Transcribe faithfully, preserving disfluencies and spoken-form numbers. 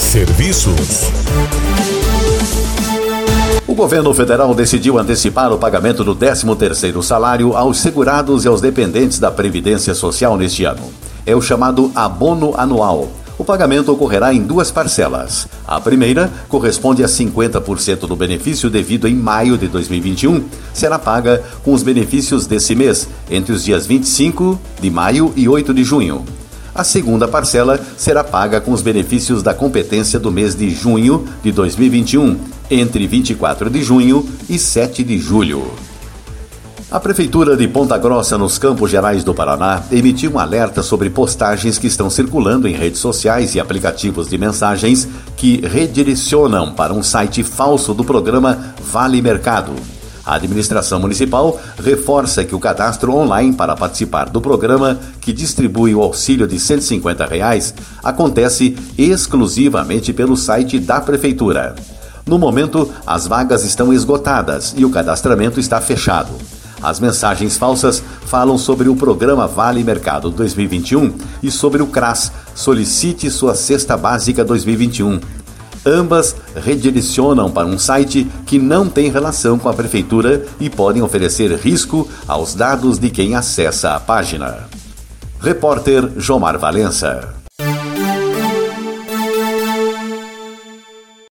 Serviços. O governo federal decidiu antecipar o pagamento do décimo terceiro salário aos segurados e aos dependentes da Previdência Social neste ano. É o chamado abono anual. O pagamento ocorrerá em duas parcelas. A primeira corresponde a cinquenta por cento do benefício devido em maio de dois mil e vinte e um. Será paga com os benefícios desse mês, entre os dias vinte e cinco de maio e oito de junho. A segunda parcela será paga com os benefícios da competência do mês de junho de dois mil e vinte e um, entre vinte e quatro de junho e sete de julho. A Prefeitura de Ponta Grossa, nos Campos Gerais do Paraná, emitiu um alerta sobre postagens que estão circulando em redes sociais e aplicativos de mensagens que redirecionam para um site falso do programa Vale Mercado. A administração municipal reforça que o cadastro online para participar do programa, que distribui o auxílio de cento e cinquenta reais, acontece exclusivamente pelo site da Prefeitura. No momento, as vagas estão esgotadas e o cadastramento está fechado. As mensagens falsas falam sobre o programa Vale Mercado dois mil e vinte e um e sobre o CRAS, Solicite Sua Cesta Básica dois mil e vinte e um. Ambas redirecionam para um site que não tem relação com a Prefeitura e podem oferecer risco aos dados de quem acessa a página. Repórter Jomar Valença.